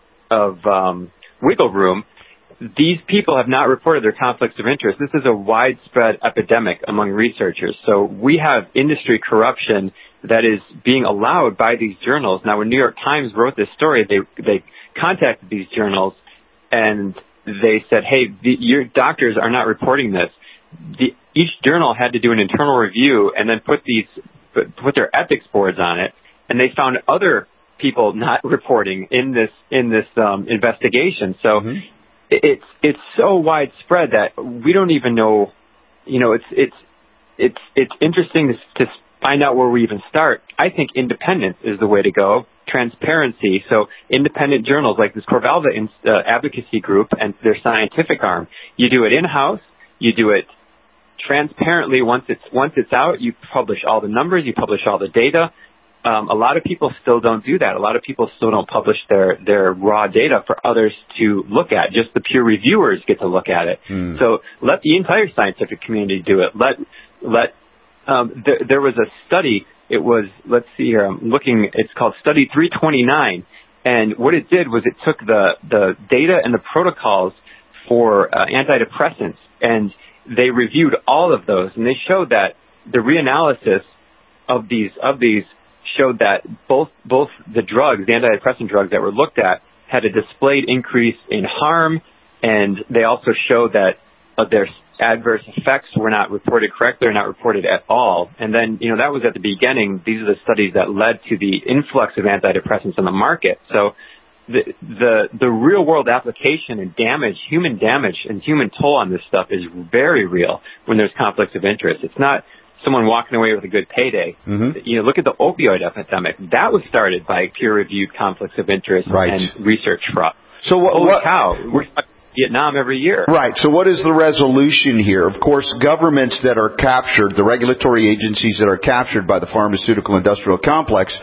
of um, wiggle room, these people have not reported their conflicts of interest. This is a widespread epidemic among researchers. So we have industry corruption that is being allowed by these journals. Now, when New York Times wrote this story, they they contacted these journals and they said, hey, the, your doctors are not reporting this. The, each journal had to do an internal review and then put these put their ethics boards on it, and they found other people not reporting in this in this um, investigation. So mm-hmm. it's it's so widespread that we don't even know. You know, it's it's it's it's interesting to, to find out where we even start. I think independence is the way to go. Transparency. So independent journals like this Corvalva uh, advocacy group and their scientific arm. You do it in house. You do it transparently. Once it's once it's out, you publish all the numbers. You publish all the data. Um, a lot of people still don't do that. A lot of people still don't publish their, their raw data for others to look at. Just the peer reviewers get to look at it. Mm. So let the entire scientific community do it. Let, let, um, th- there was a study. It was, let's see here, I'm looking, it's called Study three twenty-nine. And what it did was it took the, the data and the protocols for uh, antidepressants, and they reviewed all of those. And they showed that the reanalysis of these, of these, showed that both both the drugs, the antidepressant drugs that were looked at, had a displayed increase in harm, and they also showed that uh, their adverse effects were not reported correctly or not reported at all. And then, you know, that was at the beginning. These are the studies that led to the influx of antidepressants on the market. So the the the real world application and damage, human damage and human toll on this stuff is very real when there's conflicts of interest. It's not someone walking away with a good payday. Mm-hmm. You know, look at the opioid epidemic. That was started by peer-reviewed conflicts of interest right. and research fraud. So what, Holy what, cow, we're talking Vietnam every year. Right. So what is the resolution here? Of course, governments that are captured, the regulatory agencies that are captured by the pharmaceutical industrial complex,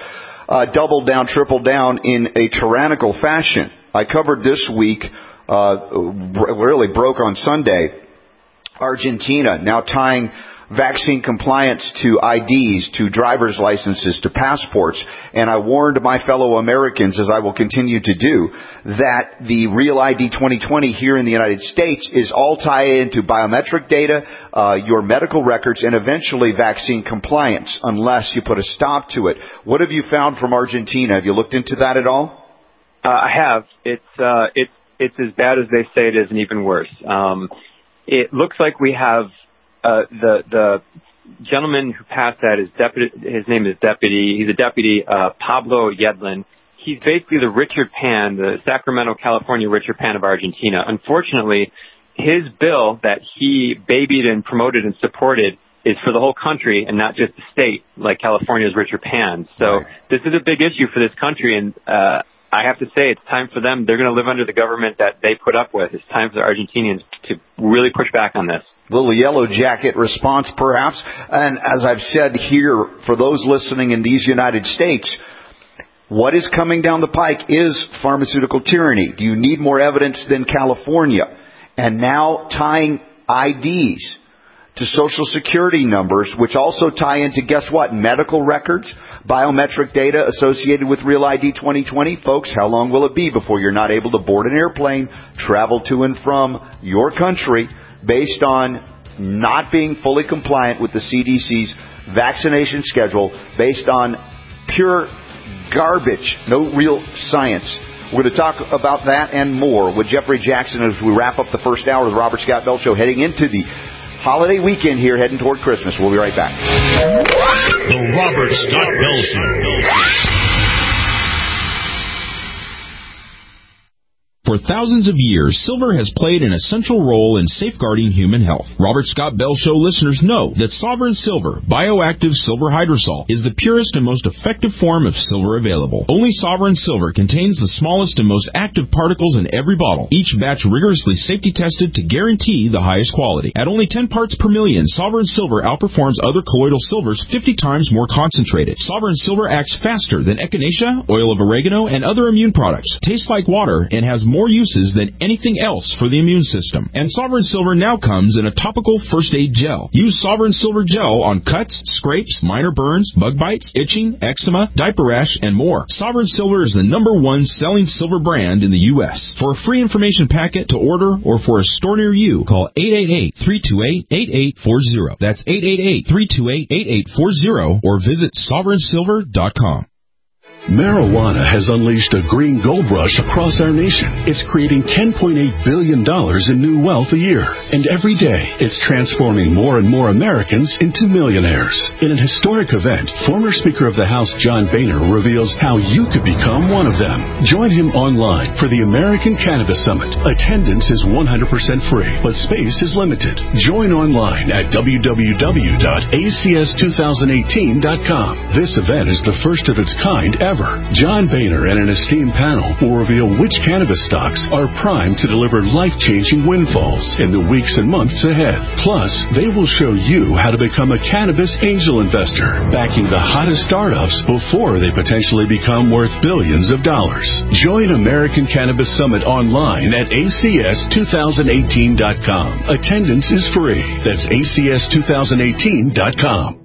uh, doubled down, tripled down in a tyrannical fashion. I covered this week, uh, really broke on Sunday, Argentina now tying vaccine compliance to I Ds, to driver's licenses, to passports. And I warned my fellow Americans, as I will continue to do, that the Real I D twenty twenty here in the United States is all tied into biometric data, uh, your medical records, and eventually vaccine compliance, unless you put a stop to it. What have you found from Argentina? Have you looked into that at all? Uh, I have. It's, uh, it's, it's as bad as they say it is, and even worse. Um, it looks like we have Uh, the the gentleman who passed that is deputy. His name is deputy. He's a deputy, uh, Pablo Yedlin. He's basically the Richard Pan, the Sacramento, California Richard Pan of Argentina. Unfortunately, his bill that he babied and promoted and supported is for the whole country and not just the state, like California's Richard Pan. So this is a big issue for this country, and uh, I have to say it's time for them. They're going to live under the government that they put up with. It's time for the Argentinians to really push back on this. Little yellow jacket response, perhaps. And as I've said here, for those listening in these United States, what is coming down the pike is pharmaceutical tyranny. Do you need more evidence than California? And now tying I Ds to Social Security numbers, which also tie into, guess what, medical records, biometric data associated with Real I D twenty twenty. Folks, how long will it be before you're not able to board an airplane, travel to and from your country, based on not being fully compliant with the C D C's vaccination schedule, based on pure garbage, no real science? We're going to talk about that and more with Jeffrey Jackson as we wrap up the first hour of the Robert Scott Bell Show, heading into the holiday weekend here, heading toward Christmas. We'll be right back. The Robert Scott Bell Show. For thousands of years, silver has played an essential role in safeguarding human health. Robert Scott Bell Show listeners know that Sovereign Silver, bioactive silver hydrosol, is the purest and most effective form of silver available. Only Sovereign Silver contains the smallest and most active particles in every bottle, each batch rigorously safety tested to guarantee the highest quality. At only ten parts per million, Sovereign Silver outperforms other colloidal silvers fifty times more concentrated. Sovereign Silver acts faster than echinacea, oil of oregano, and other immune products, tastes like water, and has more more uses than anything else for the immune system. And Sovereign Silver now comes in a topical first aid gel. Use Sovereign Silver gel on cuts, scrapes, minor burns, bug bites, itching, eczema, diaper rash, and more. Sovereign Silver is the number one selling silver brand in the U S. For a free information packet to order or for a store near you, call eight eight eight, three two eight, eight eight four zero. That's eight eight eight, three two eight, eight eight four zero or visit sovereign silver dot com. Marijuana has unleashed a green gold rush across our nation. It's creating ten point eight billion dollars in new wealth a year. And every day, it's transforming more and more Americans into millionaires. In an historic event, former Speaker of the House John Boehner reveals how you could become one of them. Join him online for the American Cannabis Summit. Attendance is one hundred percent free, but space is limited. Join online at w w w dot a c s two thousand eighteen dot com. This event is the first of its kind ever. John Boehner and an esteemed panel will reveal which cannabis stocks are primed to deliver life-changing windfalls in the weeks and months ahead. Plus, they will show you how to become a cannabis angel investor, backing the hottest startups before they potentially become worth billions of dollars. Join American Cannabis Summit online at a c s two thousand eighteen dot com. Attendance is free. That's a c s two thousand eighteen dot com.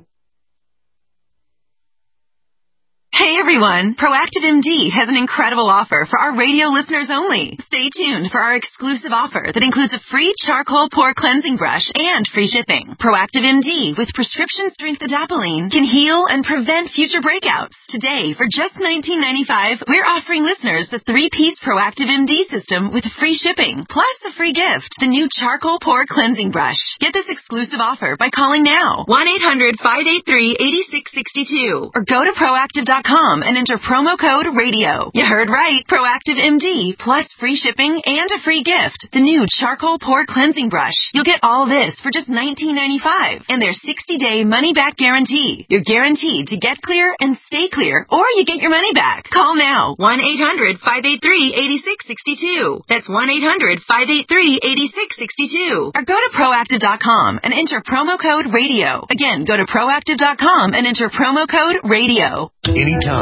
Hey everyone, Proactive M D has an incredible offer for our radio listeners only. Stay tuned for our exclusive offer that includes a free charcoal pore cleansing brush and free shipping. Proactive M D with prescription strength adapalene can heal and prevent future breakouts. Today, for just nineteen ninety-five dollars, we're offering listeners the three-piece Proactive M D system with free shipping, plus a free gift, the new charcoal pore cleansing brush. Get this exclusive offer by calling now, one eight hundred, five eight three, eight six six two, or go to proactive dot com and enter promo code radio. You heard right. Proactive M D plus free shipping and a free gift. The new charcoal pore cleansing brush. You'll get all this for just nineteen ninety-five dollars and their sixty day money back guarantee. You're guaranteed to get clear and stay clear, or you get your money back. Call now. one eight hundred, five eight three, eight six six two. That's one eight hundred, five eight three, eight six six two. Or go to proactive dot com and enter promo code radio. Again, go to proactive dot com and enter promo code radio. Anytime.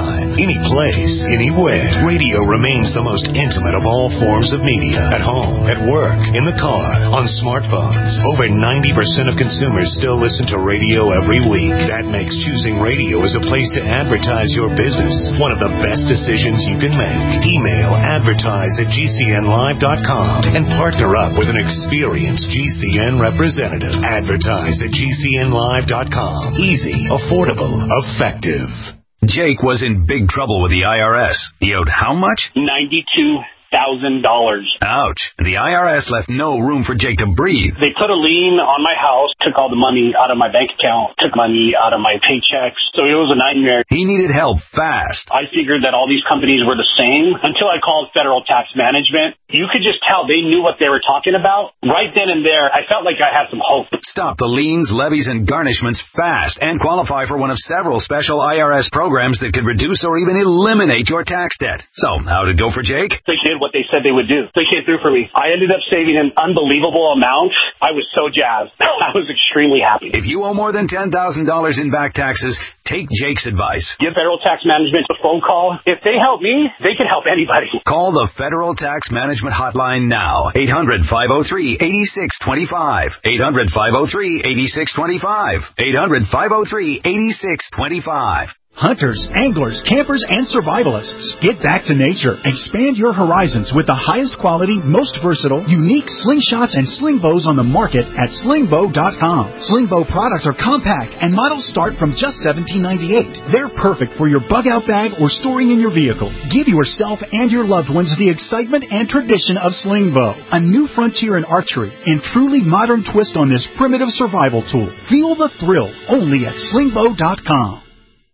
time, any place, anywhere. Radio remains the most intimate of all forms of media. At home, at work, in the car, on smartphones. Over ninety percent of consumers still listen to radio every week. That makes choosing radio as a place to advertise your business one of the best decisions you can make. Email advertise at G C N live dot com and partner up with an experienced G C N representative. Advertise at G C N live dot com. Easy, affordable, effective. Jake was in big trouble with the I R S. He owed how much? ninety-two thousand dollars. Ouch. The I R S left no room for Jake to breathe. They put a lien on my house, took all the money out of my bank account, took money out of my paychecks, so it was a nightmare. He needed help fast. I figured that all these companies were the same until I called Federal Tax Management. You could just tell they knew what they were talking about. Right then and there, I felt like I had some hope. Stop the liens, levies, and garnishments fast and qualify for one of several special I R S programs that could reduce or even eliminate your tax debt. So, how'd it go for Jake? They did what they said they would do. They came through for me. I ended up saving an unbelievable amount. I was so jazzed. I was extremely happy. If you owe more than ten thousand dollars in back taxes, take Jake's advice. Give Federal Tax Management a phone call. If they help me, they can help anybody. Call the Federal Tax Management Hotline now. eight hundred, five oh three, eight six two five. eight hundred, five oh three, eight six two five. eight hundred, five oh three, eight six two five. Hunters, anglers, campers, and survivalists. Get back to nature. Expand your horizons with the highest quality, most versatile, unique slingshots and sling bows on the market at sling bow dot com. Sling bow products are compact and models start from just seventeen ninety-eight. They're perfect for your bug out bag or storing in your vehicle. Give yourself and your loved ones the excitement and tradition of sling bow, a new frontier in archery and truly modern twist on this primitive survival tool. Feel the thrill only at sling bow dot com.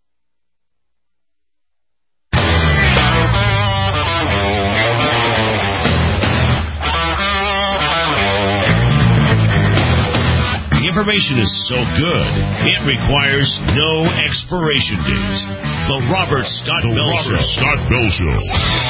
Information is so good, it requires no expiration date. The Robert Scott the Bell Robert Show. Scott Bell Show.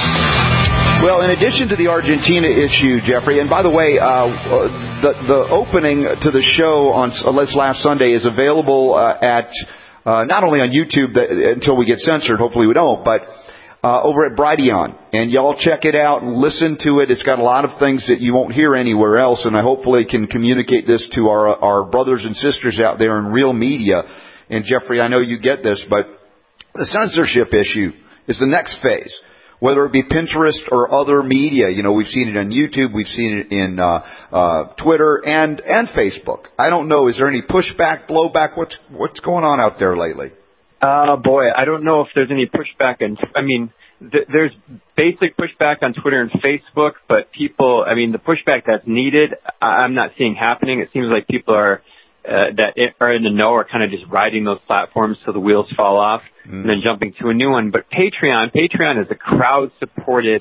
Well, in addition to the Argentina issue, Jeffrey, and by the way, uh, the the opening to the show on uh, last Sunday is available uh, at uh, not only on YouTube that, until we get censored. Hopefully we don't, but uh, over at Brighteon. And y'all check it out and listen to it. It's got a lot of things that you won't hear anywhere else, and I hopefully can communicate this to our our brothers and sisters out there in real media. And Jeffrey, I know you get this, but the censorship issue is the next phase. Whether it be Pinterest or other media, you know, we've seen it on YouTube, we've seen it in uh, uh, Twitter and and Facebook. I don't know. Is there any pushback, blowback? What's what's going on out there lately? Uh, boy, I don't know if there's any pushback. And I mean, th- there's basic pushback on Twitter and Facebook, but people, I mean, the pushback that's needed, I- I'm not seeing happening. It seems like people are uh, that are in the know are kind of just riding those platforms till the wheels fall off mm. and then jumping to a new one. But Patreon, Patreon is a crowd-supported,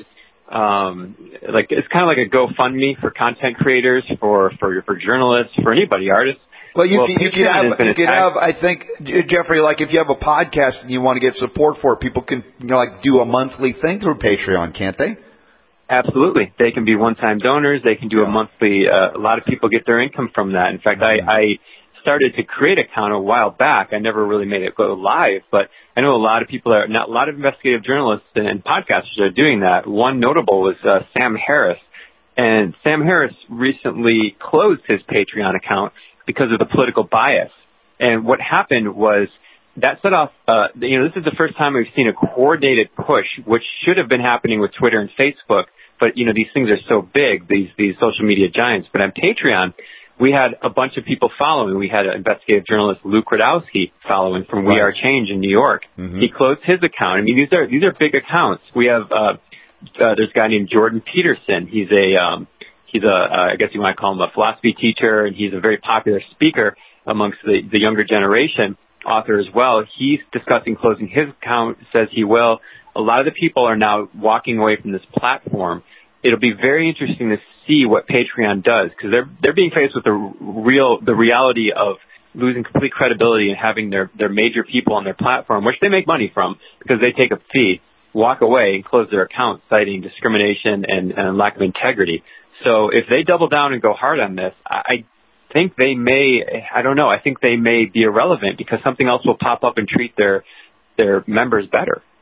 um, like it's kind of like a GoFundMe for content creators, for for for journalists, for anybody, artists. Well, you, well, can, you can have, you can have, I think, Jeffrey, like if you have a podcast and you want to get support for it, people can, you know, like do a monthly thing through Patreon, can't they? Absolutely. They can be one-time donors. They can do a monthly, uh, a lot of people get their income from that. In fact, mm-hmm. I, I started to create an account a while back. I never really made it go live, but I know a lot of people are, not a lot of investigative journalists and, and podcasters are doing that. One notable was uh, Sam Harris. And Sam Harris recently closed his Patreon account because of the political bias. And what happened was that set off, uh, you know, this is the first time we've seen a coordinated push, which should have been happening with Twitter and Facebook. But, you know, these things are so big, these, these social media giants. But on Patreon, we had a bunch of people following. We had an investigative journalist, Luke Radowski, following from right. We Are Change in New York. Mm-hmm. He closed his account. I mean, these are, these are big accounts. We have, uh, uh there's a guy named Jordan Peterson. He's a, um, He's a, uh, I guess you might call him a philosophy teacher, and he's a very popular speaker amongst the, the younger generation, author as well. He's discussing closing his account, says he will. A lot of the people are now walking away from this platform. It'll be very interesting to see what Patreon does, because they're they're being faced with the real the reality of losing complete credibility and having their, their major people on their platform, which they make money from because they take a fee, walk away and close their account, citing discrimination and, and lack of integrity. So if they double down and go hard on this, I think they may, I don't know, I think they may be irrelevant because something else will pop up and treat their their members better.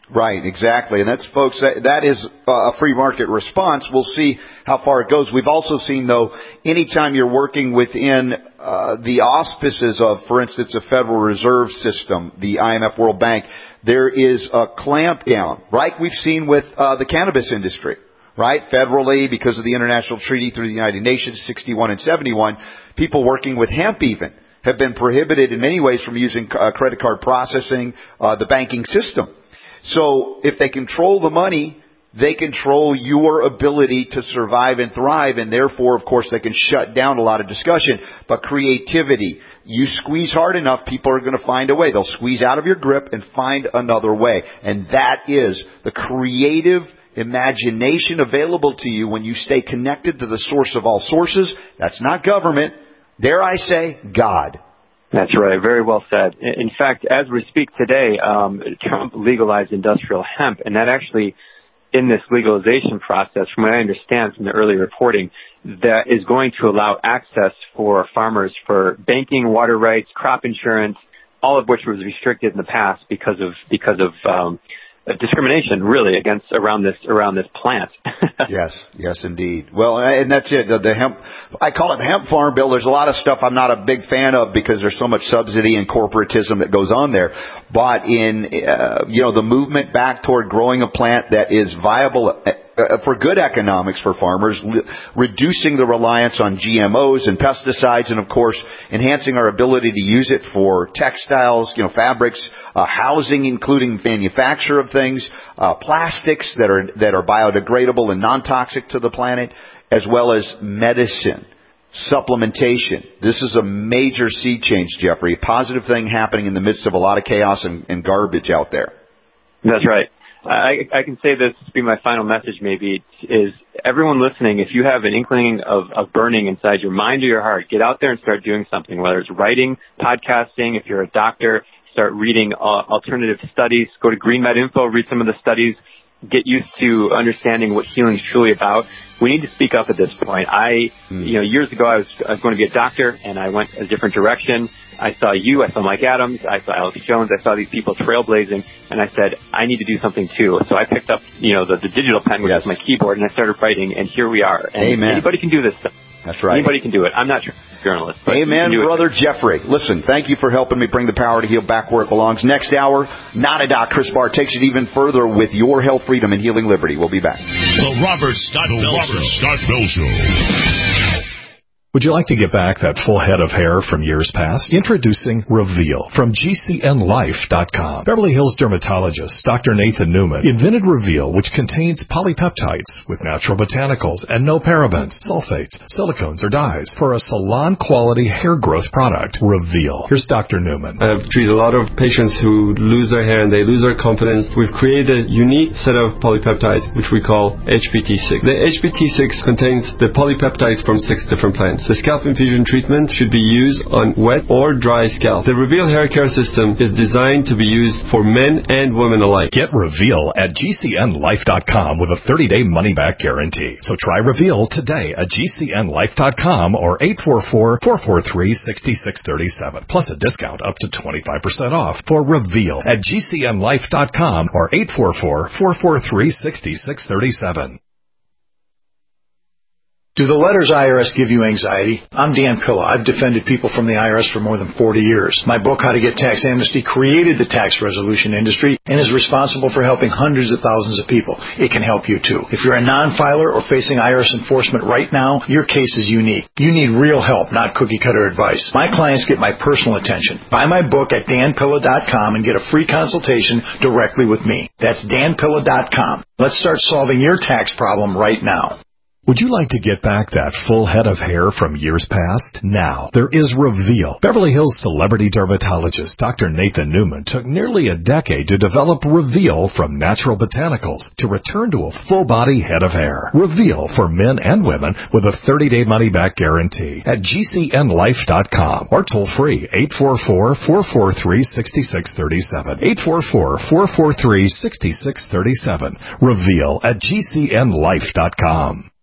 Right, exactly. And that's, folks, that, that is a free market response. We'll see how far it goes. We've also seen, though, anytime you're working within uh, the auspices of, for instance, a Federal Reserve System, the I M F, World Bank, there is a clampdown, right? We've seen with uh, the cannabis industry, right? Federally, because of the international treaty through the United Nations, sixty-one and seventy-one, people working with hemp even have been prohibited in many ways from using uh, credit card processing, uh, the banking system. So if they control the money, they control your ability to survive and thrive, and therefore, of course, they can shut down a lot of discussion. But creativity, you squeeze hard enough, people are going to find a way. They'll squeeze out of your grip and find another way. And that is the creative imagination available to you when you stay connected to the source of all sources. That's not government. Dare I say, God. That's right. Very well said. In fact, as we speak today, um, Trump legalized industrial hemp, and that actually, in this legalization process, from what I understand from the early reporting, that is going to allow access for farmers for banking, water rights, crop insurance, all of which was restricted in the past because of because of um, discrimination, really, against around this around this plant. Yes, yes, indeed. Well, and that's it. The, the hemp, I call it the hemp farm bill. There's a lot of stuff I'm not a big fan of because there's so much subsidy and corporatism that goes on there. But in uh, you know the movement back toward growing a plant that is viable Uh, for good economics for farmers, li- reducing the reliance on G M Os and pesticides, and of course, enhancing our ability to use it for textiles, you know, fabrics, uh, housing, including manufacture of things, uh, plastics that are that are biodegradable and non-toxic to the planet, as well as medicine, supplementation. This is a major sea change, Jeffrey. A positive thing happening in the midst of a lot of chaos and, and garbage out there. That's right. I, I can say this to be my final message maybe, is everyone listening, if you have an inkling of, of burning inside your mind or your heart, get out there and start doing something, whether it's writing, podcasting. If you're a doctor, start reading uh, alternative studies. Go to Green Med Info, read some of the studies. Get used to understanding what healing is truly about. We need to speak up at this point. I, mm. you know, years ago I was, I was going to be a doctor, and I went a different direction. I saw you, I saw Mike Adams, I saw Alex Jones, I saw these people trailblazing, and I said, I need to do something too. So I picked up, you know, the, the digital pen, which yes. is my keyboard, and I started writing, and here we are. And Amen. Anybody can do this stuff. That's right. Anybody can do it. I'm not a journalist. But Amen, Brother it. Jeffrey. Listen, thank you for helping me bring the power to heal back where it belongs. Next hour, Not a Doc. Chris Barr takes it even further with your health, freedom, and healing liberty. We'll be back. The Robert Scott the Bell Robert Show. Scott Bell Show. Would you like to get back that full head of hair from years past? Introducing Reveal from G C N life dot com. Beverly Hills dermatologist Doctor Nathan Newman invented Reveal, which contains polypeptides with natural botanicals and no parabens, sulfates, silicones, or dyes for a salon-quality hair growth product. Reveal. Here's Doctor Newman. I've treated a lot of patients who lose their hair and they lose their confidence. We've created a unique set of polypeptides, which we call H P T six. The H P T six contains the polypeptides from six different plants. The scalp infusion treatment should be used on wet or dry scalp. The Reveal hair care system is designed to be used for men and women alike. Get Reveal at G C N life dot com with a thirty-day money-back guarantee. So try Reveal today at G C N life dot com or eight four four, four four three, six six three seven. Plus a discount up to twenty-five percent off for Reveal at G C N life dot com or eight four four, four four three, six six three seven. Do the letters I R S give you anxiety? I'm Dan Pilla. I've defended people from the I R S for more than forty years. My book, How to Get Tax Amnesty, created the tax resolution industry and is responsible for helping hundreds of thousands of people. It can help you too. If you're a non-filer or facing I R S enforcement right now, your case is unique. You need real help, not cookie-cutter advice. My clients get my personal attention. Buy my book at dan pilla dot com and get a free consultation directly with me. That's dan pilla dot com. Let's start solving your tax problem right now. Would you like to get back that full head of hair from years past? Now, there is Reveal. Beverly Hills celebrity dermatologist Doctor Nathan Newman took nearly a decade to develop Reveal from natural botanicals to return to a full-body head of hair. Reveal for men and women with a thirty-day money-back guarantee at G C N life dot com or toll-free eight four four, four four three, six six three seven. eight four four, four four three, six six three seven. Reveal at G C N life dot com.